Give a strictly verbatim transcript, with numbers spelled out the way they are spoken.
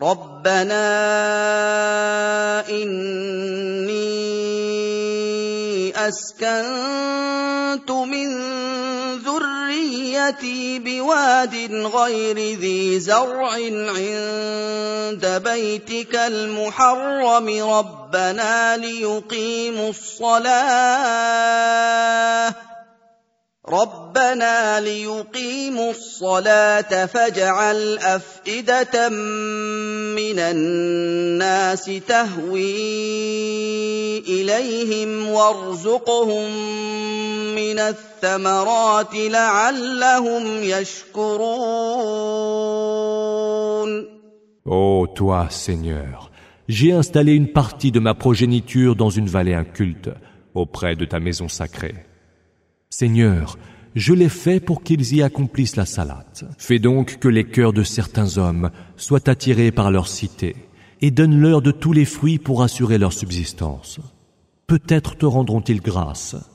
رَبَّنَا إِنِّي أَسْكَنتُ مِن ذُرِّيَّتِي بِوَادٍ غَيْرِ ذِي زَرْعٍ عِندَ بَيْتِكَ الْمُحَرَّمِ رَبَّنَا لِيُقِيمُوا الصَّلَاةَ رَبَّنَا لِيُقِيمُوا الصَّلَاةَ فَاجْعَلْ أَفْئِدَةً مِّنَ النَّاسِ تَهْوِي إِلَيْهِمْ وَارْزُقْهُم مِّنَ الثَّمَرَاتِ لَعَلَّهُمْ يَشْكُرُونَ. Ô toi, Seigneur, j'ai installé une partie de ma progéniture dans une vallée inculte, auprès de ta maison sacrée. Seigneur, je l'ai fait pour qu'ils y accomplissent la salate. Fais donc que les cœurs de certains hommes soient attirés par leur cité et donne-leur de tous les fruits pour assurer leur subsistance. Peut-être te rendront-ils grâce.